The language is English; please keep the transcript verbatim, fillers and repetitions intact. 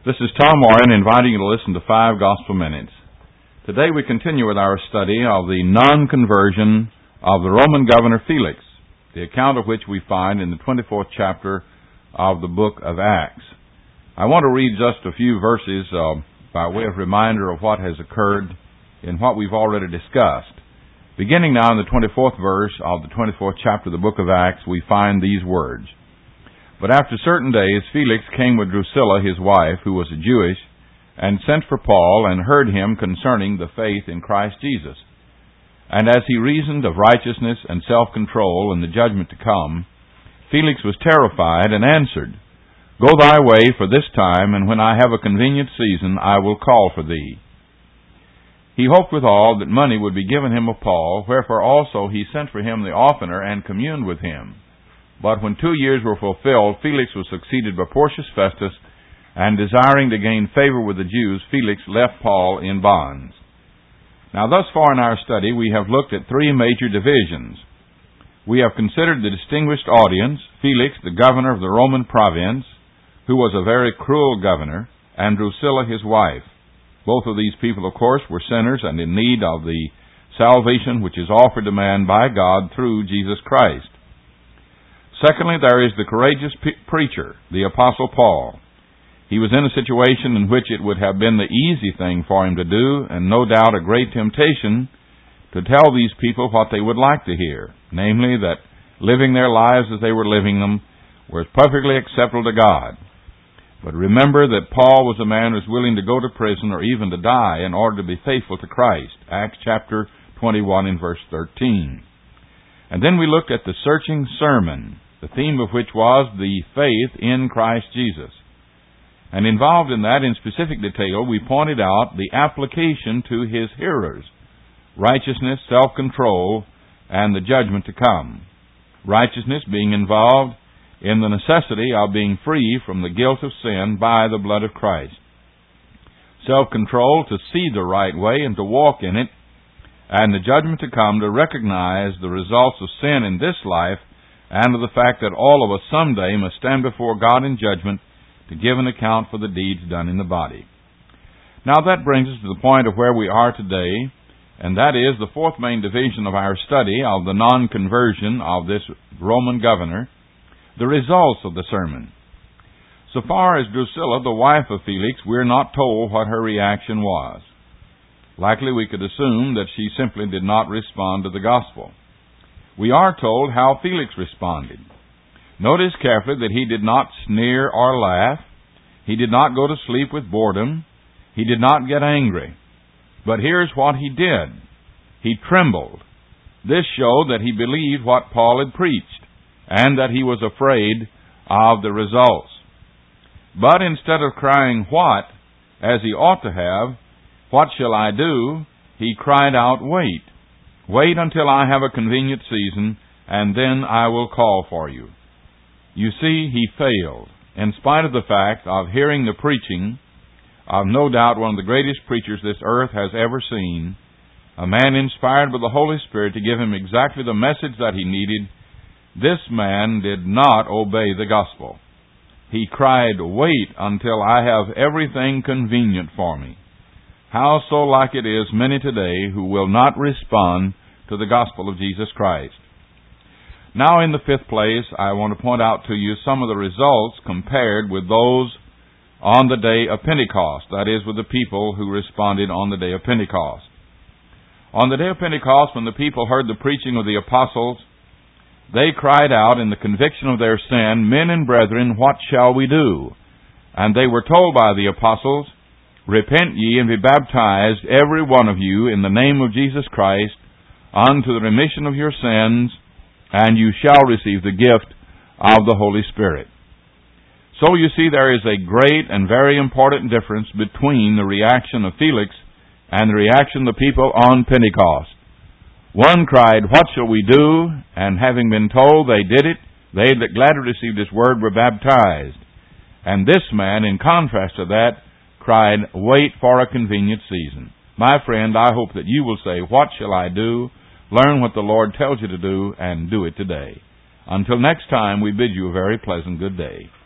This is Tom Warren inviting you to listen to Five Gospel Minutes. Today we continue with our study of the non-conversion of the Roman governor Felix, the account of which we find in the twenty-fourth chapter of the book of Acts. I want to read just a few verses uh, by way of reminder of what has occurred in what we've already discussed. Beginning now in the twenty-fourth verse of the twenty-fourth chapter of the book of Acts, we find these words. But after certain days, Felix came with Drusilla, his wife, who was a Jewess, and sent for Paul, and heard him concerning the faith in Christ Jesus. And as he reasoned of righteousness and self-control and the judgment to come, Felix was terrified and answered, Go thy way for this time, and when I have a convenient season, I will call for thee. He hoped withal that money would be given him of Paul, wherefore also he sent for him the oftener, and communed with him. But when two years were fulfilled, Felix was succeeded by Porcius Festus, and desiring to gain favor with the Jews, Felix left Paul in bonds. Now, thus far in our study, we have looked at three major divisions. We have considered the distinguished audience, Felix, the governor of the Roman province, who was a very cruel governor, and Drusilla, his wife. Both of these people, of course, were sinners and in need of the salvation which is offered to man by God through Jesus Christ. Secondly, there is the courageous pe- preacher, the Apostle Paul. He was in a situation in which it would have been the easy thing for him to do, and no doubt a great temptation, to tell these people what they would like to hear, namely that living their lives as they were living them was perfectly acceptable to God. But remember that Paul was a man who was willing to go to prison or even to die in order to be faithful to Christ. Acts chapter twenty-one and verse thirteen. And then we looked at the searching sermon, the theme of which was the faith in Christ Jesus. And involved in that in specific detail, we pointed out the application to his hearers, righteousness, self-control, and the judgment to come. Righteousness being involved in the necessity of being free from the guilt of sin by the blood of Christ. Self-control to see the right way and to walk in it, and the judgment to come to recognize the results of sin in this life, and of the fact that all of us someday must stand before God in judgment to give an account for the deeds done in the body. Now that brings us to the point of where we are today, and that is the fourth main division of our study of the non-conversion of this Roman governor, the results of the sermon. So far as Drusilla, the wife of Felix, we're not told what her reaction was. Likely we could assume that she simply did not respond to the gospel. We are told how Felix responded. Notice carefully that he did not sneer or laugh. He did not go to sleep with boredom. He did not get angry. But here's what he did. He trembled. This showed that he believed what Paul had preached, and that he was afraid of the results. But instead of crying, What? As he ought to have, What shall I do? He cried out, Wait. Wait until I have a convenient season, and then I will call for you. You see, he failed, in spite of the fact of hearing the preaching of no doubt one of the greatest preachers this earth has ever seen, a man inspired by the Holy Spirit to give him exactly the message that he needed. This man did not obey the gospel. He cried, Wait until I have everything convenient for me. How so like it is many today who will not respond to the gospel of Jesus Christ. Now in the fifth place, I want to point out to you some of the results compared with those on the day of Pentecost, that is, with the people who responded on the day of Pentecost. On the day of Pentecost, when the people heard the preaching of the apostles, they cried out in the conviction of their sin, Men and brethren, what shall we do? And they were told by the apostles, Repent ye and be baptized, every one of you, in the name of Jesus Christ, unto the remission of your sins, and you shall receive the gift of the Holy Spirit. So you see there is a great and very important difference between the reaction of Felix and the reaction of the people on Pentecost. One cried, What shall we do? And having been told they did it, they that gladly received His word were baptized. And this man, in contrast to that, cried, Wait for a convenient season. My friend, I hope that you will say, What shall I do? Learn what the Lord tells you to do, and do it today. Until next time, we bid you a very pleasant good day.